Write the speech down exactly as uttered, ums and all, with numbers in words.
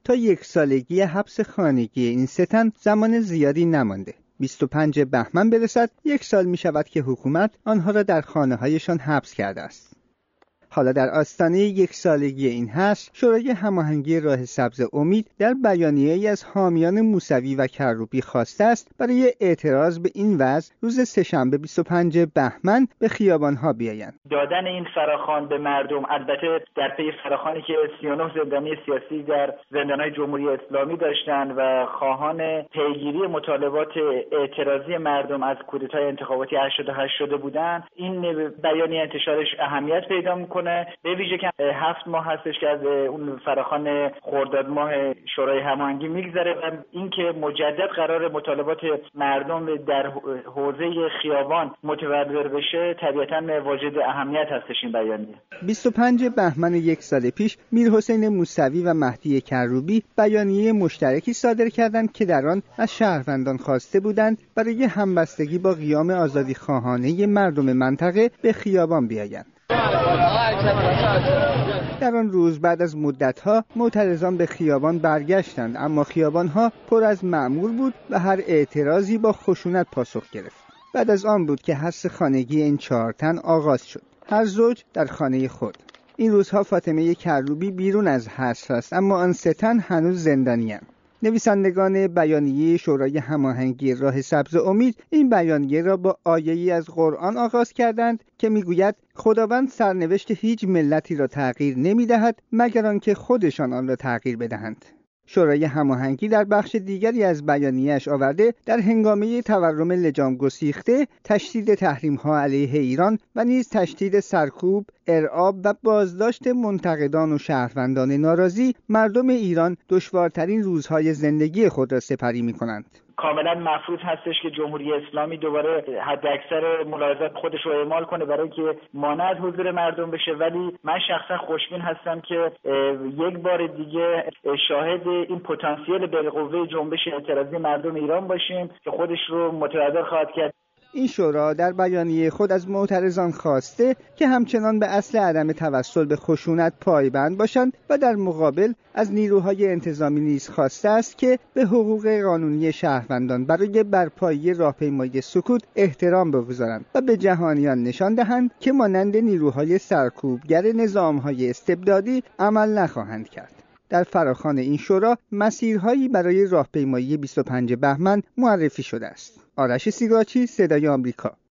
تا یک سالگی حبس خانگی این سه تن زمان زیادی نمانده. بیست و پنجم بهمن برسد یک سال می شود که حکومت آنها را در خانه هایشان حبس کرده است. حالا در آستانه یک سالگی این حبس، شورای هماهنگی راه سبز امید در بیانیه‌ای از حامیان موسوی و کروبی خواسته است برای اعتراض به این وضع روز سه‌شنبه بیست و پنجم بهمن به خیابان‌ها بیایند. دادن این فراخوان به مردم، البته در پی فراخوانی که سی و نه زندانی سیاسی در زندان‌های جمهوری اسلامی داشتند و خواهان پیگیری مطالبات اعتراضی مردم از کودتای انتخاباتی هشتاد و هشت شده بودند، این بیانیه انتشارش اهمیت پیدا می‌کنه. به ویژه که هفت ماه هستش که از اون فراخوان خرداد ماه شورای هماهنگی میگذره و اینکه مجدد قرار مطالبات مردم در حوزه خیابان متبلور بشه طبیعتاً واجد اهمیت هستش این بیانیه. بیست و پنجم بهمن یک سال پیش میرحسین موسوی و مهدی کروبی بیانیه مشترکی صادر کردند که در آن از شهروندان خواسته بودند برای همبستگی با قیام آزادیخواهانه مردم منطقه به خیابان بیایند. در آن روز بعد از مدت‌ها معترضان به خیابان برگشتند، اما خیابان‌ها پر از مأمور بود و هر اعتراضی با خشونت پاسخ گرفت. بعد از آن بود که حبس خانگی این چهار تن آغاز شد، هر زوج در خانه خود. این روزها فاطمه کروبی بیرون از حبس است، اما آن سه تن هنوز زندانی‌اند. نویسندگان بیانیه شورای هماهنگی راه سبز امید این بیانیه را با آیه‌ای از قرآن آغاز کردند که میگوید خداوند سرنوشت هیچ ملتی را تغییر نمی‌دهد مگر آنکه خودشان آن را تغییر بدهند. شورای هماهنگی در بخش دیگری از بیانیه‌اش آورده در هنگامه تورم لجام گسیخته، تشدید تحریم‌ها علیه ایران و نیز تشدید سرکوب، ارعاب و بازداشت منتقدان و شهروندان ناراضی، مردم ایران دشوارترین روزهای زندگی خود را سپری می‌کنند. کاملا مفروض هستش که جمهوری اسلامی دوباره حداکثر ملاحظات خودش رو اعمال کنه برای که مانع از حضور مردم بشه، ولی من شخصا خوشبین هستم که یک بار دیگه شاهد این پتانسیل بالقوه جنبش اعتراضی مردم ایران باشیم که خودش رو متحول خواهد کرد. این شورا در بیانیه خود از معترضان خواسته که همچنان به اصل عدم توسل به خشونت پایبند باشند و در مقابل از نیروهای انتظامی نیز خواسته است که به حقوق قانونی شهروندان برای برپایی راهپیمایی سکوت احترام بگذارند و به جهانیان نشان دهند که مانند نیروهای سرکوبگر نظامهای استبدادی عمل نخواهند کرد. در فراخوان این شورا مسیرهایی برای راهپیمایی بیست و پنجم بهمن معرفی شده است. آرش سیگاچی، صدای آمریکا.